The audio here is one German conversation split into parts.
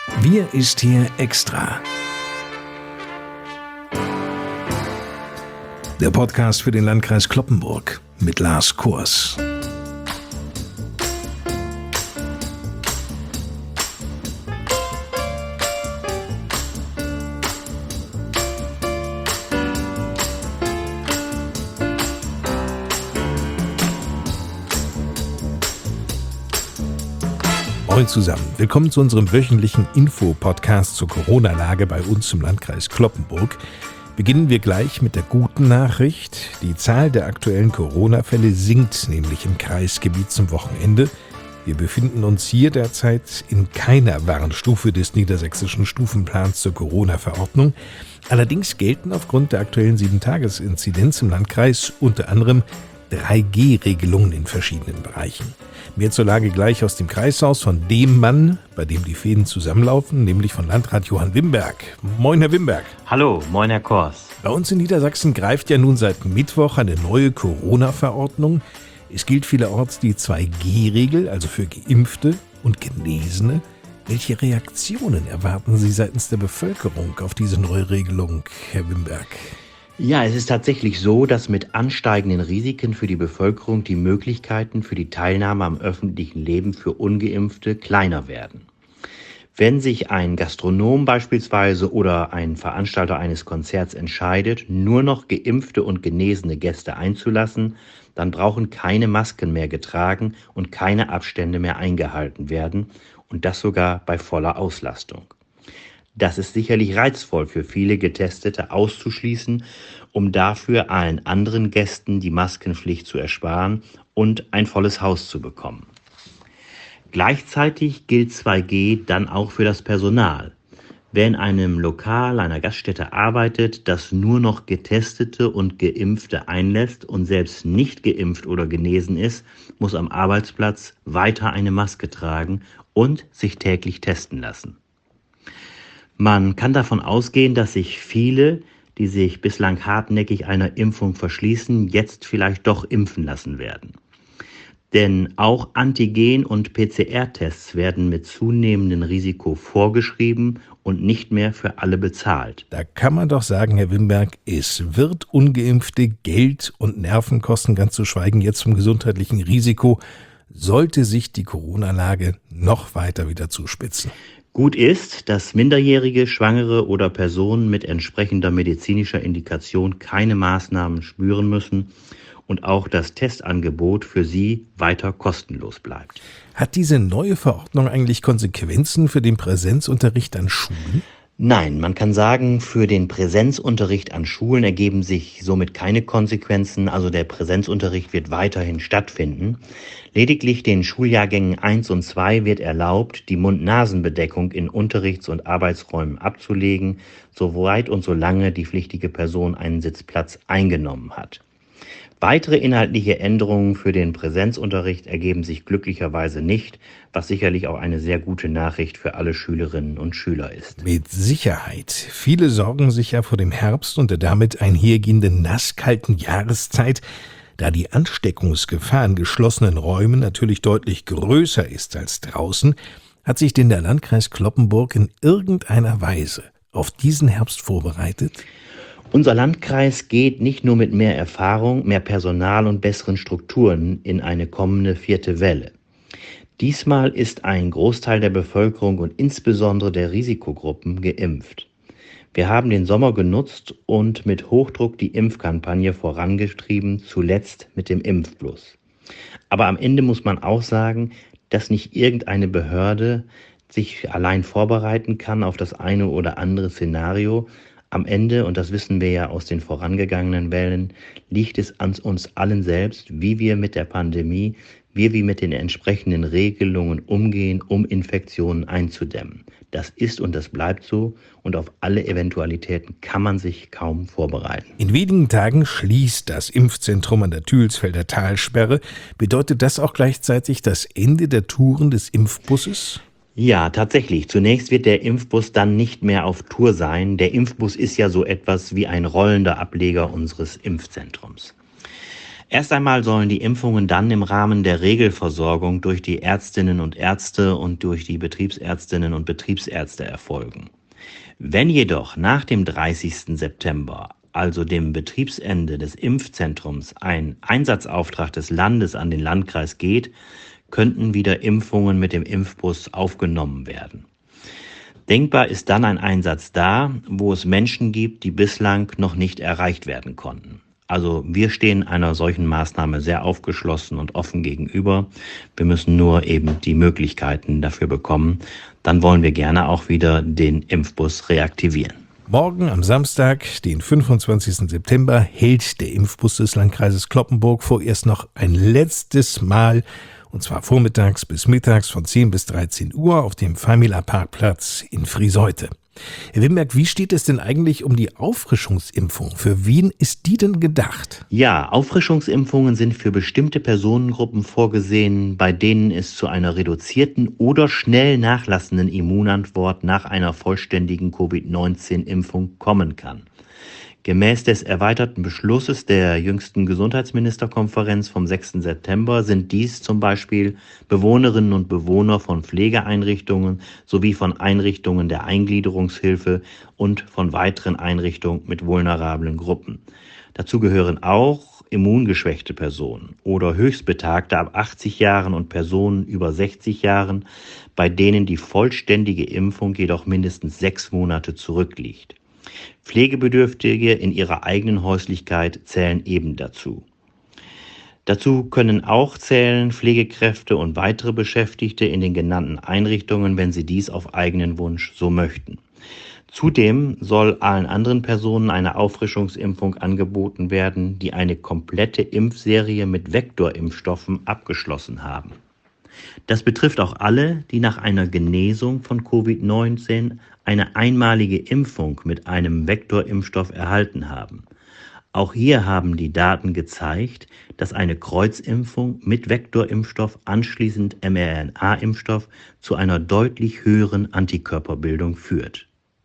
Wir ist hier extra. Der Podcast für den Landkreis Cloppenburg mit Lars Kurs. Moin zusammen, willkommen zu unserem wöchentlichen Info-Podcast zur Corona-Lage bei uns im Landkreis Cloppenburg. Beginnen wir gleich mit der guten Nachricht. Die Zahl der aktuellen Corona-Fälle sinkt nämlich im Kreisgebiet zum Wochenende. Wir befinden uns hier derzeit in keiner Warnstufe des niedersächsischen Stufenplans zur Corona-Verordnung. Allerdings gelten aufgrund der aktuellen 7-Tages-Inzidenz im Landkreis unter anderem 3G-Regelungen in verschiedenen Bereichen. Mehr zur Lage gleich aus dem Kreishaus von dem Mann, bei dem die Fäden zusammenlaufen, nämlich von Landrat Johann Wimberg. Moin, Herr Wimberg. Hallo, moin, Herr Kors. Bei uns in Niedersachsen greift ja nun seit Mittwoch eine neue Corona-Verordnung. Es gilt vielerorts die 2G-Regel, also für Geimpfte und Genesene. Welche Reaktionen erwarten Sie seitens der Bevölkerung auf diese neue Regelung, Herr Wimberg? Ja, es ist tatsächlich so, dass mit ansteigenden Risiken für die Bevölkerung die Möglichkeiten für die Teilnahme am öffentlichen Leben für Ungeimpfte kleiner werden. Wenn sich ein Gastronom beispielsweise oder ein Veranstalter eines Konzerts entscheidet, nur noch geimpfte und genesene Gäste einzulassen, dann brauchen keine Masken mehr getragen und keine Abstände mehr eingehalten werden, und das sogar bei voller Auslastung. Das ist sicherlich reizvoll für viele Getestete auszuschließen, um dafür allen anderen Gästen die Maskenpflicht zu ersparen und ein volles Haus zu bekommen. Gleichzeitig gilt 2G dann auch für das Personal. Wer in einem Lokal, einer Gaststätte arbeitet, das nur noch Getestete und Geimpfte einlässt und selbst nicht geimpft oder genesen ist, muss am Arbeitsplatz weiter eine Maske tragen und sich täglich testen lassen. Man kann davon ausgehen, dass sich viele, die sich bislang hartnäckig einer Impfung verschließen, jetzt vielleicht doch impfen lassen werden. Denn auch Antigen- und PCR-Tests werden mit zunehmendem Risiko vorgeschrieben und nicht mehr für alle bezahlt. Da kann man doch sagen, Herr Wimberg, es wird Ungeimpfte Geld und Nerven kosten, ganz zu schweigen jetzt vom gesundheitlichen Risiko, sollte sich die Corona-Lage noch weiter wieder zuspitzen. Gut ist, dass Minderjährige, Schwangere oder Personen mit entsprechender medizinischer Indikation keine Maßnahmen spüren müssen und auch das Testangebot für sie weiter kostenlos bleibt. Hat diese neue Verordnung eigentlich Konsequenzen für den Präsenzunterricht an Schulen? Nein, man kann sagen, für den Präsenzunterricht an Schulen ergeben sich somit keine Konsequenzen, also der Präsenzunterricht wird weiterhin stattfinden. Lediglich den Schuljahrgängen 1 und 2 wird erlaubt, die Mund-Nasen-Bedeckung in Unterrichts- und Arbeitsräumen abzulegen, soweit und solange die pflichtige Person einen Sitzplatz eingenommen hat. Weitere inhaltliche Änderungen für den Präsenzunterricht ergeben sich glücklicherweise nicht, was sicherlich auch eine sehr gute Nachricht für alle Schülerinnen und Schüler ist. Mit Sicherheit. Viele sorgen sich ja vor dem Herbst und der damit einhergehenden nasskalten Jahreszeit. Da die Ansteckungsgefahr in geschlossenen Räumen natürlich deutlich größer ist als draußen, hat sich denn der Landkreis Cloppenburg in irgendeiner Weise auf diesen Herbst vorbereitet? Unser Landkreis geht nicht nur mit mehr Erfahrung, mehr Personal und besseren Strukturen in eine kommende 4. Welle. Diesmal ist ein Großteil der Bevölkerung und insbesondere der Risikogruppen geimpft. Wir haben den Sommer genutzt und mit Hochdruck die Impfkampagne vorangetrieben, zuletzt mit dem Impfplus. Aber am Ende muss man auch sagen, dass nicht irgendeine Behörde sich allein vorbereiten kann auf das eine oder andere Szenario. Am Ende, und das wissen wir ja aus den vorangegangenen Wellen, liegt es an uns allen selbst, wie wir mit der Pandemie, wie wir mit den entsprechenden Regelungen umgehen, um Infektionen einzudämmen. Das ist und das bleibt so, und auf alle Eventualitäten kann man sich kaum vorbereiten. In wenigen Tagen schließt das Impfzentrum an der Thülsfelder Talsperre. Bedeutet das auch gleichzeitig das Ende der Touren des Impfbusses? Ja, tatsächlich. Zunächst wird der Impfbus dann nicht mehr auf Tour sein. Der Impfbus ist ja so etwas wie ein rollender Ableger unseres Impfzentrums. Erst einmal sollen die Impfungen dann im Rahmen der Regelversorgung durch die Ärztinnen und Ärzte und durch die Betriebsärztinnen und Betriebsärzte erfolgen. Wenn jedoch nach dem 30. September, also dem Betriebsende des Impfzentrums, ein Einsatzauftrag des Landes an den Landkreis geht, könnten wieder Impfungen mit dem Impfbus aufgenommen werden. Denkbar ist dann ein Einsatz da, wo es Menschen gibt, die bislang noch nicht erreicht werden konnten. Also wir stehen einer solchen Maßnahme sehr aufgeschlossen und offen gegenüber. Wir müssen nur eben die Möglichkeiten dafür bekommen. Dann wollen wir gerne auch wieder den Impfbus reaktivieren. Morgen am Samstag, den 25. September, hält der Impfbus des Landkreises Cloppenburg vorerst noch ein letztes Mal, und zwar vormittags bis mittags von 10 bis 13 Uhr auf dem Famila-Parkplatz in Frieseute. Herr Wimberg, wie steht es denn eigentlich um die Auffrischungsimpfung? Für wen ist die denn gedacht? Ja, Auffrischungsimpfungen sind für bestimmte Personengruppen vorgesehen, bei denen es zu einer reduzierten oder schnell nachlassenden Immunantwort nach einer vollständigen Covid-19-Impfung kommen kann. Gemäß des erweiterten Beschlusses der jüngsten Gesundheitsministerkonferenz vom 6. September sind dies zum Beispiel Bewohnerinnen und Bewohner von Pflegeeinrichtungen sowie von Einrichtungen der Eingliederungshilfe und von weiteren Einrichtungen mit vulnerablen Gruppen. Dazu gehören auch immungeschwächte Personen oder Höchstbetagte ab 80 Jahren und Personen über 60 Jahren, bei denen die vollständige Impfung jedoch mindestens 6 Monate zurückliegt. Pflegebedürftige in ihrer eigenen Häuslichkeit zählen eben dazu. Dazu können auch zählen Pflegekräfte und weitere Beschäftigte in den genannten Einrichtungen, wenn sie dies auf eigenen Wunsch so möchten. Zudem soll allen anderen Personen eine Auffrischungsimpfung angeboten werden, die eine komplette Impfserie mit Vektorimpfstoffen abgeschlossen haben. Das betrifft auch alle, die nach einer Genesung von Covid-19 eine einmalige Impfung mit einem Vektorimpfstoff erhalten haben. Auch hier haben die Daten gezeigt, dass eine Kreuzimpfung mit Vektorimpfstoff anschließend mRNA-Impfstoff zu einer deutlich höheren Antikörperbildung führt.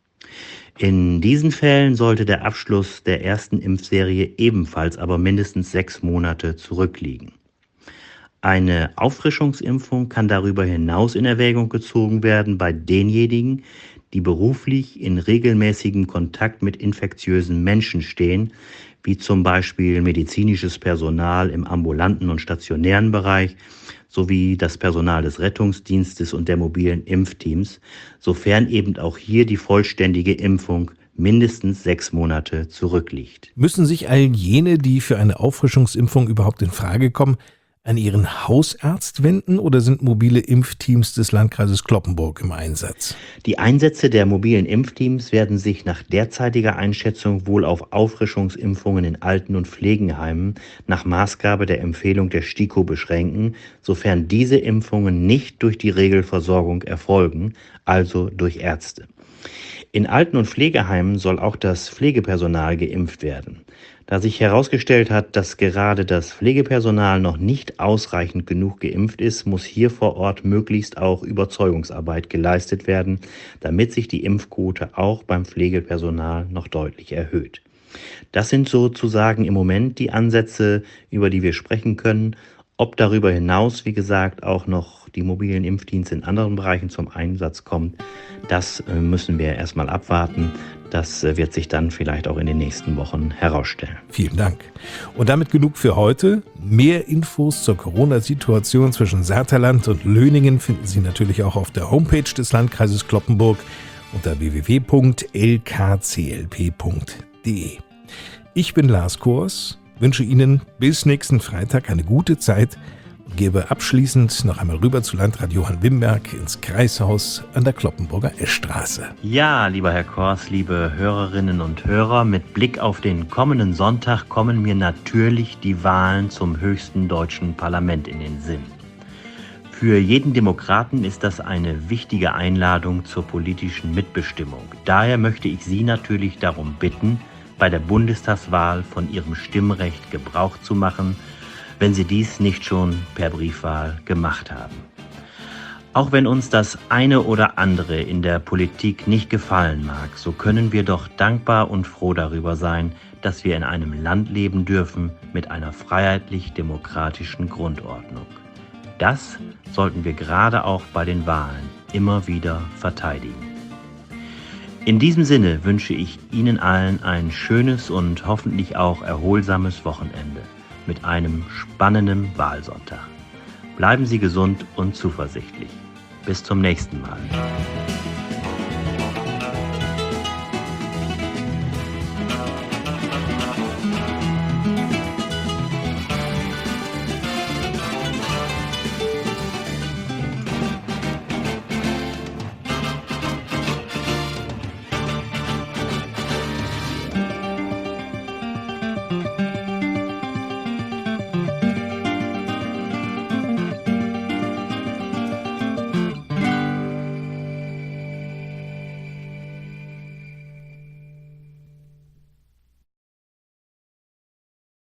In diesen Fällen sollte der Abschluss der ersten Impfserie ebenfalls aber mindestens 6 Monate zurückliegen. Eine Auffrischungsimpfung kann darüber hinaus in Erwägung gezogen werden bei denjenigen, die beruflich in regelmäßigem Kontakt mit infektiösen Menschen stehen, wie zum Beispiel medizinisches Personal im ambulanten und stationären Bereich sowie das Personal des Rettungsdienstes und der mobilen Impfteams, sofern eben auch hier die vollständige Impfung mindestens 6 Monate zurückliegt. Müssen sich all jene, die für eine Auffrischungsimpfung überhaupt in Frage kommen, an ihren Hausarzt wenden oder sind mobile Impfteams des Landkreises Cloppenburg im Einsatz? Die Einsätze der mobilen Impfteams werden sich nach derzeitiger Einschätzung wohl auf Auffrischungsimpfungen in Alten- und Pflegeheimen nach Maßgabe der Empfehlung der STIKO beschränken, sofern diese Impfungen nicht durch die Regelversorgung erfolgen, also durch Ärzte. In Alten- und Pflegeheimen soll auch das Pflegepersonal geimpft werden. Da sich herausgestellt hat, dass gerade das Pflegepersonal noch nicht ausreichend genug geimpft ist, muss hier vor Ort möglichst auch Überzeugungsarbeit geleistet werden, damit sich die Impfquote auch beim Pflegepersonal noch deutlich erhöht. Das sind sozusagen im Moment die Ansätze, über die wir sprechen können. Ob darüber hinaus, wie gesagt, auch noch die mobilen Impfdienste in anderen Bereichen zum Einsatz kommt, das müssen wir erstmal abwarten. Das wird sich dann vielleicht auch in den nächsten Wochen herausstellen. Vielen Dank. Und damit genug für heute. Mehr Infos zur Corona-Situation zwischen Saterland und Löningen finden Sie natürlich auch auf der Homepage des Landkreises Cloppenburg unter www.lkclp.de. Ich bin Lars Kors, wünsche Ihnen bis nächsten Freitag eine gute Zeit und gebe abschließend noch einmal rüber zu Landrat Johann Wimberg ins Kreishaus an der Cloppenburger Eschstraße. Ja, lieber Herr Kors, liebe Hörerinnen und Hörer, mit Blick auf den kommenden Sonntag kommen mir natürlich die Wahlen zum höchsten deutschen Parlament in den Sinn. Für jeden Demokraten ist das eine wichtige Einladung zur politischen Mitbestimmung. Daher möchte ich Sie natürlich darum bitten, bei der Bundestagswahl von Ihrem Stimmrecht Gebrauch zu machen, wenn Sie dies nicht schon per Briefwahl gemacht haben. Auch wenn uns das eine oder andere in der Politik nicht gefallen mag, so können wir doch dankbar und froh darüber sein, dass wir in einem Land leben dürfen mit einer freiheitlich-demokratischen Grundordnung. Das sollten wir gerade auch bei den Wahlen immer wieder verteidigen. In diesem Sinne wünsche ich Ihnen allen ein schönes und hoffentlich auch erholsames Wochenende mit einem spannenden Wahlsonntag. Bleiben Sie gesund und zuversichtlich. Bis zum nächsten Mal.